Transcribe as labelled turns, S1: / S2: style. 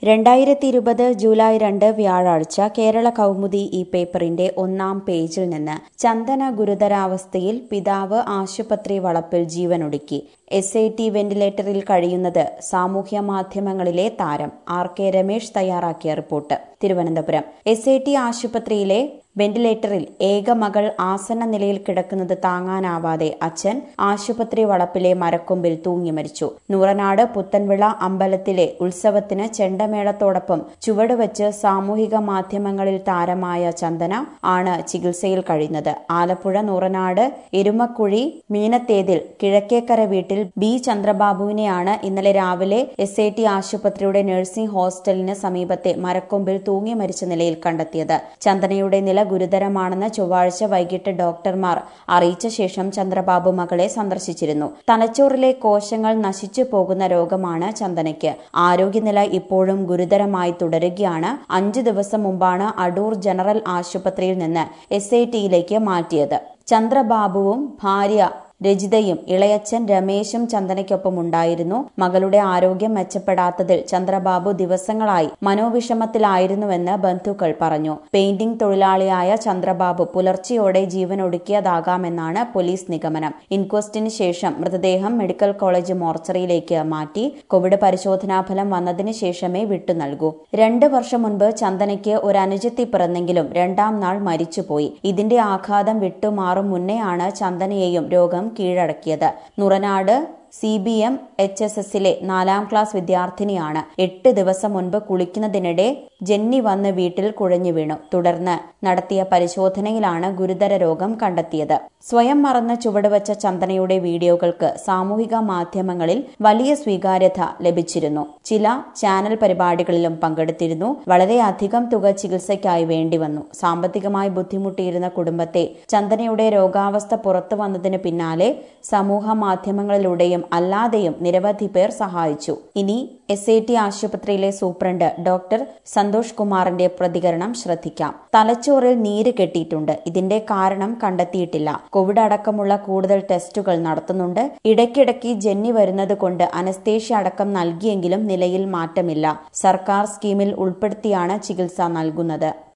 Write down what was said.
S1: 2020 July 2 വ്യാഴാഴ്ച കേരള കൗമുദി ഈ പേപ്പറിന്റെ ഒന്നാം പേജിൽ നിന്ന് ചന്ദന ഗുരുതരാവസ്ഥയിൽ പിതാവ് ആശുപത്രി വളപ്പിൽ ജീവനൊടുക്കി. SAT വെന്റിലേറ്ററിൽ കഴിയുന്നത് സാമൂഹ്യ മാധ്യമങ്ങളിലെ താരം RK രമേശ് തയ്യാറാക്കിയ റിപ്പോർട്ട്. തിരുവനന്തപുരം SAT ആശുപത്രിയിലെ വെന്റിലേറ്ററിൽ ഏക മകൾ ആസന്ന നിലയിൽ കിടക്കുന്നത് താങ്ങാനാവാതെ അച്ഛൻ ആശുപത്രി വളപ്പിലെ മരക്കൊമ്പിൽ തൂങ്ങി മരിച്ചു. നൂറനാട് പുത്തൻവിള അമ്പലത്തിലെ ഉത്സവത്തിന് ചെണ്ടമേളത്തോടൊപ്പം ചുവടുവച്ച് സാമൂഹിക മാധ്യമങ്ങളിൽ താരമായ ചന്ദന ആണ് ചികിത്സയിൽ കഴിയുന്നത്. ആലപ്പുഴ നൂറനാട് എരുമക്കുഴി മീനത്തേതിൽ കിഴക്കേക്കര വീട്ടിൽ B ചന്ദ്രബാബുവിനെയാണ് ഇന്നലെ രാവിലെ SAT ആശുപത്രിയുടെ നഴ്സിംഗ് ഹോസ്റ്റലിന് സമീപത്തെ മരക്കൊമ്പിൽ തൂങ്ങി മരിച്ച നിലയിൽ കണ്ടെത്തിയത്. ചന്ദനയുടെ നില ഗുരുതരമാണെന്ന് ചൊവ്വാഴ്ച വൈകിട്ട് ഡോക്ടർമാർ അറിയിച്ച ശേഷം ചന്ദ്രബാബു മകളെ സന്ദർശിച്ചിരുന്നു. തലച്ചോറിലെ കോശങ്ങൾ നശിച്ചു പോകുന്ന രോഗമാണ് ചന്ദനയ്ക്ക്. ആരോഗ്യനില ഇപ്പോഴും ഗുരുതരമായി തുടരുകയാണ്. 5 ദിവസം മുമ്പാണ് അടൂർ ജനറൽ ആശുപത്രിയിൽ നിന്ന് SATയിലേക്ക് മാറ്റിയത്. ചന്ദ്രബാബുവും ഭാര്യ രജിതയും ഇളയച്ചൻ രമേശും ചന്ദനയ്ക്കൊപ്പം ഉണ്ടായിരുന്നു. മകളുടെ ആരോഗ്യം മെച്ചപ്പെടാത്തതിൽ ചന്ദ്രബാബു ദിവസങ്ങളായി മനോവിഷമത്തിലായിരുന്നുവെന്ന് ബന്ധുക്കൾ പറഞ്ഞു. പെയിന്റിംഗ് തൊഴിലാളിയായ ചന്ദ്രബാബു പുലർച്ചെയോടെ ജീവനൊടുക്കിയതാകാമെന്നാണ് പോലീസ് നിഗമനം. ഇൻക്വസ്റ്റിന് ശേഷം മൃതദേഹം മെഡിക്കൽ കോളേജ് മോർച്ചറിയിലേക്ക് മാറ്റി. കോവിഡ് പരിശോധനാഫലം വന്നതിന് ശേഷമേ വിട്ടു നൽകൂ. 2 വർഷം മുൻപ് ചന്ദനയ്ക്ക് ഒരു അനുജത്തി പിറന്നെങ്കിലും 2ാം നാൾ മരിച്ചുപോയി. ഇതിന്റെ ആഘാതം വിട്ടുമാറും മുന്നെയാണ് ചന്ദനയെയും രോഗം കീഴടക്കിയത്. നുറനാട് CBM HSSലെ 4ാം ക്ലാസ് വിദ്യാർത്ഥിനിയാണ്. 8 ദിവസം മുൻപ് കുളിക്കുന്നതിനിടെ ജെന്നി വന്ന് വീട്ടിൽ കുഴഞ്ഞു വീണു. തുടർന്ന് നടത്തിയ പരിശോധനയിലാണ് ഗുരുതര രോഗം കണ്ടെത്തിയത്. സ്വയം മറന്ന് ചുവടുവച്ച ചന്ദനയുടെ വീഡിയോകൾക്ക് സാമൂഹിക മാധ്യമങ്ങളിൽ വലിയ സ്വീകാര്യത ലഭിച്ചിരുന്നു. ചില ചാനൽ പരിപാടികളിലും പങ്കെടുത്തിരുന്നു. വളരെയധികം തുക ചികിത്സയ്ക്കായി വേണ്ടിവന്നു. സാമ്പത്തികമായി ബുദ്ധിമുട്ടിയിരുന്ന കുടുംബത്തെ ചന്ദനയുടെ രോഗാവസ്ഥ പുറത്തു വന്നതിന് പിന്നാലെ സമൂഹ മാധ്യമങ്ങളിലൂടെയും അല്ലാതെയും നിരവധി പേർ സഹായിച്ചു. ഇനി SAT ആശുപത്രിയിലെ സൂപ്രണ്ട് ഡോക്ടർ സന്തോഷ് കുമാറിന്റെ പ്രതികരണം ശ്രദ്ധിക്കാം. തലച്ചോറിൽ നീര് കെട്ടിയിട്ടുണ്ട്. ഇതിന്റെ കാരണം കണ്ടെത്തിയിട്ടില്ല. കോവിഡ് അടക്കമുള്ള കൂടുതൽ ടെസ്റ്റുകൾ നടത്തുന്നുണ്ട്. ഇടയ്ക്കിടയ്ക്ക് ജെന്നി വരുന്നത് കൊണ്ട് അനസ്തേഷ്യ അടക്കം നൽകിയെങ്കിലും നിലയിൽ മാറ്റമില്ല. സർക്കാർ സ്കീമിൽ ഉൾപ്പെടുത്തിയാണ് ചികിത്സ നൽകുന്നത്.